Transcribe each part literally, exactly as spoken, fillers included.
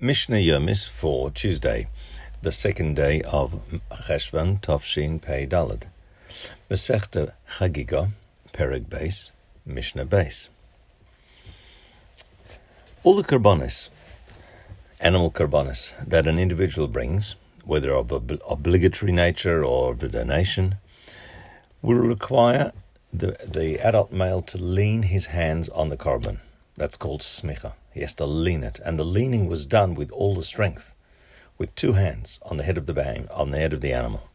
Mishnah Yomis for Tuesday, the second day of Cheshvan Tovshin Pei Daled. Masechta Chagiga, Perek Beis, Mishnah Beis. All the karbonis, animal karbonis, that an individual brings, whether of ob- obligatory nature or of a donation, will require the, the adult male to lean his hands on the korban. That's called smicha. He has to lean it, and the leaning was done with all the strength, with two hands on the head of the bang, on the head of the animal.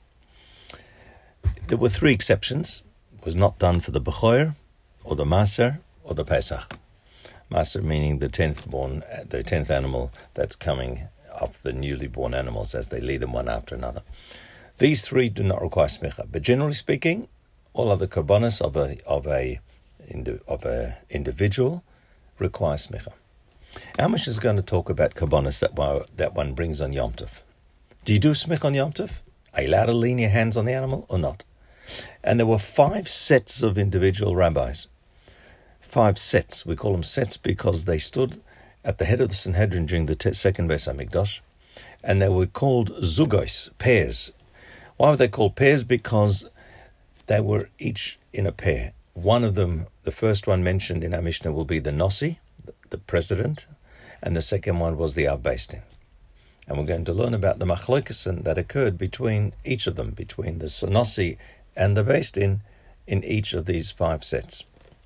There were three exceptions. It was not done for the Bechoyer, or the Maser, or the Pesach. Maser meaning the tenth born, the tenth animal that's coming off the newly born animals as they lead them one after another. These three do not require smicha, but generally speaking, all other karbonos of a of a of a individual require smicha. Amish is going to talk about karbonos that one, that one brings on Yom Tov. Do you do smicha on Yom Tov? Are you allowed to lean your hands on the animal or not? And there were five sets of individual rabbis. Five sets. We call them sets because they stood at the head of the Sanhedrin during the te- second Beis HaMikdash, and they were called zugos, pairs. Why were they called pairs? Because they were each in a pair. One of them, the first one mentioned in our Mishnah, will be the Nasi, the president, and the second one was the Av Beis Din. And we're going to learn about the machlokas that occurred between each of them, between the Nasi and the Beis Din, in each of these five sets.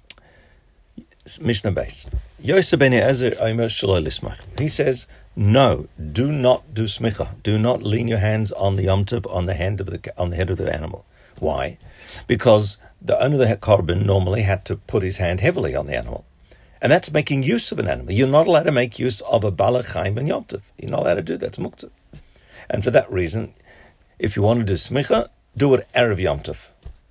Mishnah Beis. Yosef ben Eliezer Omer Shelo Lismach. He says, no, do not do smicha. Do not lean your hands on the Yom Tov, on the hand of the on the head of the animal. Why? Because the owner of the korban normally had to put his hand heavily on the animal. And that's making use of an animal. You're not allowed to make use of a Bala Chaim ben Yom Tov. You're not allowed to do that. It's muktzah. And for that reason, if you want to do smicha, do it Erev Yom Tov.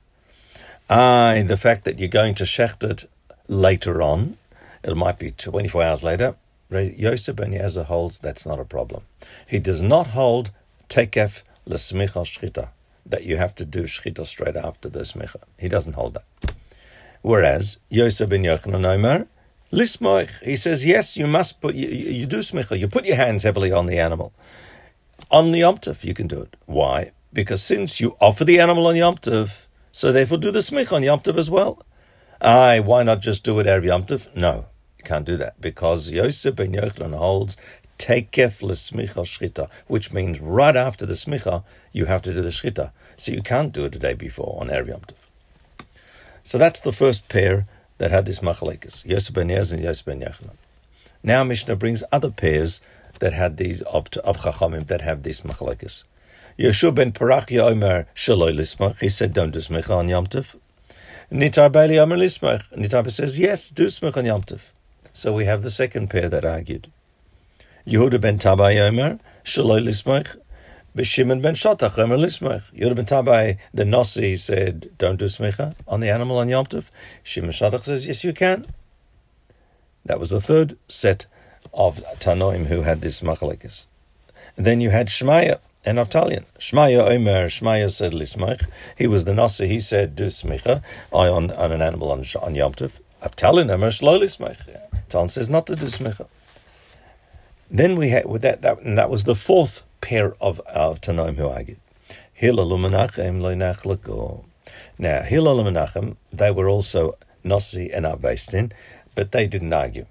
Ah, the fact that you're going to shecht it later on, it might be twenty-four hours later, Yosef ben Eliezer holds that's not a problem. He does not hold tekef l'smicha shchita, that you have to do shchita straight after the smicha. He doesn't hold that. Whereas Yosef ben Yochanan Omer Lismoich, he says, yes, you must put, you, you do smicha, you put your hands heavily on the animal. On the Yom Tov, you can do it. Why? Because since you offer the animal on Yom Tov, so therefore do the smicha on Yom Tov as well. Aye, why not just do it Erev Yom Tov? No, you can't do that, because Yosef ben Yochanan holds tekef l'smicha shchita, which means right after the smicha, you have to do the shchita. So you can't do it the day before on Erev Yom Tov. So that's the first pair that had this machlekes, Yosef ben Eliezer and Yosef ben Yochanan. Now Mishnah brings other pairs that had these of, of chachamim that have this machlekes. Yeshua ben Parachia Omer Shelo Lismach. He said, don't do smicha on Yom Tov. Nitar Bailey Omer Lismach. Nitar says, yes, do smicha on Yom Tov. So we have the second pair that argued. Yehuda ben Tabai Omer Shelo Lismach. Shimon ben Shotach Omer Lismach. Yehuda ben Tabai, the Nasi, said, don't do smicha on the animal on Yom Tov. Shimon Shotach says, yes, you can. That was the third set of Tanoim who had this machlekes. Then you had Shmaya and Avtalion. Shmaya Omer, Shmaya said Lismach. He was the Nasi, he said, do smicha on, on an animal on, on Yom Tov. Avtalion Omer Shlo Lismach. Tal says not to do smicha. Then we had with that, that, and that was the fourth pair of uh, Tanoim who argued. Hillel u'Menachem lo nachleko. Now Hillel and Menachem, they were also Nasi and Av Beis Din, but they didn't argue.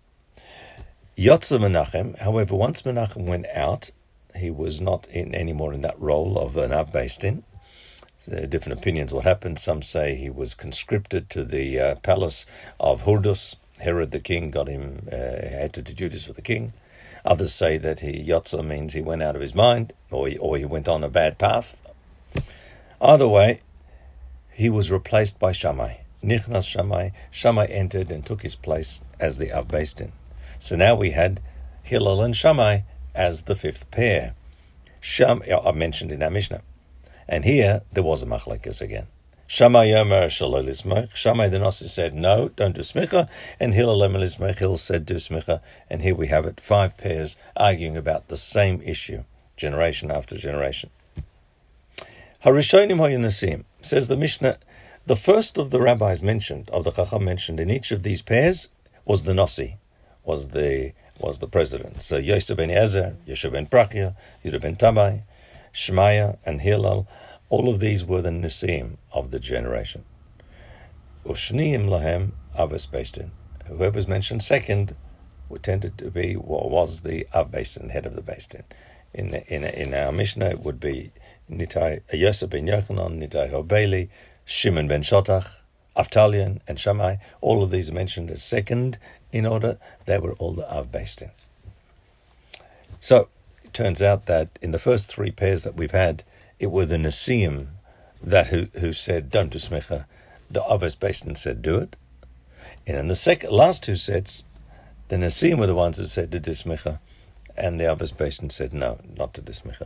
Yotza Menachem, however, once Menachem went out, he was not in anymore in that role of an Av Beis Din. So there are different opinions what happened. Some say he was conscripted to the uh, palace of Hurdus. Herod the king got him, uh, had to do duties for the king. Others say that he Yotza means he went out of his mind, or he, or he went on a bad path. Either way, he was replaced by Shammai. Nichnas Shammai. Shammai entered and took his place as the Av Beis Din. So now we had Hillel and Shammai as the fifth pair. Sham, I mentioned in our Mishnah. And here, there was a machlekes again. Shammai Omer Shelo Lismach. Shammai the Nasi said, no, don't do smicha. And Hillel Omer Lismach, Hillel said, do smicha. And here we have it, five pairs arguing about the same issue, generation after generation. Harishonim Hoyanasim, says the Mishnah, the first of the rabbis mentioned, of the Chacham mentioned in each of these pairs, was the Nasi, was the was the president. So Yosef ben Ezer, Yeshua ben Prachia, Yehuda ben Tabai, Shemaiah, and Hillel, all of these were the Nisim of the generation. Ushniim lahem avos beistin. Whoever's mentioned second tended to be what was the Av Beistin, the head of the Beistin. In the, in in our Mishnah, it would be Nitai Yosef ben Yochanan, Nitai Hobeli, Shimon ben Shotach, Avtalion, and Shammai. All of these are mentioned as second in order. They were all the Av Beistin. So it turns out that in the first three pairs that we've had, it were the Nesiim that who who said don't do smicha. The Avos Beistin said do it. And in the second last two sets, the Nesiim were the ones who said to do smicha, and the Avos Beistin said no, not to do smicha.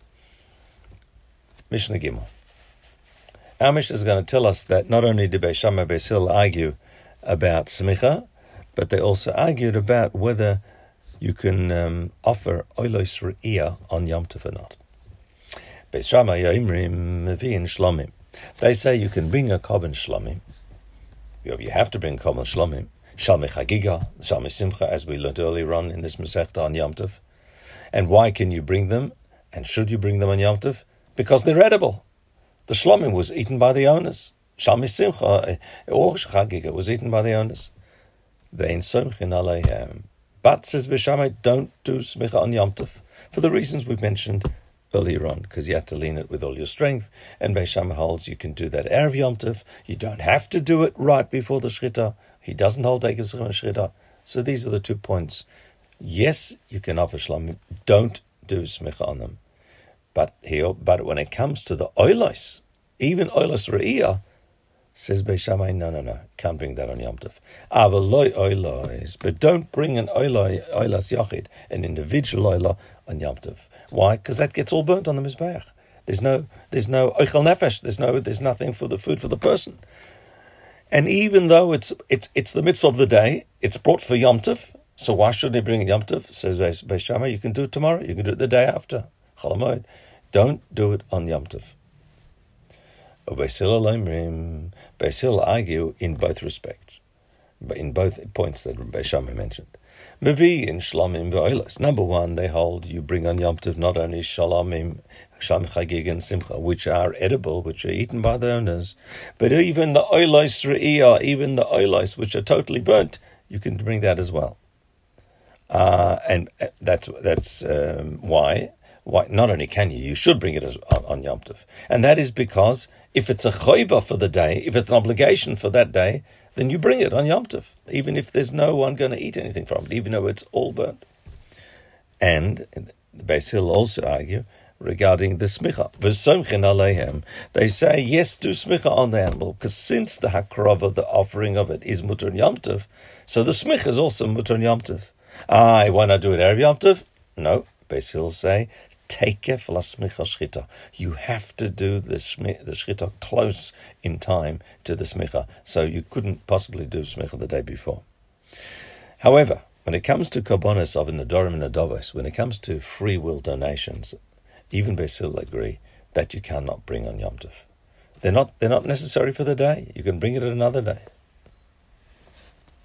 Mishnah Gimel. Our Mishnah is going to tell us that not only did Beis Shammai and Beis Hillel argue about smicha, but they also argued about whether you can um, offer oilos re'iyah on Yom Tov or not. Beis Shammai yoimrim mevi'in shlomim. They say you can bring a korban shlomim. You have to bring korban shlomim. Shalmei chagiga, shalmei simcha, as we learned earlier on in this Masechta on Yom Tov. And why can you bring them? And should you bring them on Yom Tov? Because they're edible. The shlomim was eaten by the owners. Shalmei simcha or chagiga was eaten by the owners. Ve'in somchin aleihem. But, says Beis Shammai, don't do smicha on Yom Tov for the reasons we've mentioned earlier on, because you have to lean it with all your strength, and Beis Shammai holds you can do that Erev Yom Tov. You don't have to do it right before the Shechita. He doesn't hold Ekev Shechita. So these are the two points. Yes, you can offer Shlomim. Don't do smicha on them. But here, but when it comes to the oilos, even oilos re'iyah, says Beis Shammai, no, no, no, can't bring that on Yom Tov. Avaloi oilos, but don't bring an oiloi, oilas yachid, an individual oilah on Yom Tov. Why? Because that gets all burnt on the mizbeach. There's no, there's no oichel nefesh. There's no, there's nothing for the food for the person. And even though it's it's it's the mitzvah of the day, it's brought for Yom Tov. So why shouldn't he bring it Yom Tov? Says Beis Shammai, you can do it tomorrow. You can do it the day after. Chol HaMoed. Don't do it on Yom Tov. Beis Hillel Beis Hillel argue in both respects, but in both points that Beis Shammai mentioned. Mevi in Shlomim ve'olos. Number one, they hold you bring on Yom Tov not only Shalomim, Sham Chagig and Simcha, which are edible, which are eaten by the owners, but even the oilos re'iyah, even the oilos which are totally burnt, you can bring that as well. Uh, and that's that's um, why. Why, not only can you, you should bring it as, on, on Yom Tov. And that is because if it's a choiva for the day, if it's an obligation for that day, then you bring it on Yom Tov, even if there's no one going to eat anything from it, even though it's all burnt. And the Beis Hillel also argue regarding the smicha. V'somchin aleihem. They say, yes, do smicha on the animal, because since the hakrava, the offering of it, is mutar on Yom Tov, so the smicha is also mutar on Yom Tov. Ah, why not do it Erev Yom Tov? No, Beis Hillel say, Takef la smicha shchita. You have to do the shmi, the shchita close in time to the smicha, so you couldn't possibly do smicha the day before. However, when it comes to korbanos of nedarim and nedavos, when it comes to free will donations, even Beis Hillel agree that you cannot bring on Yom Tov. They're not they're not necessary for the day. You can bring it at another day.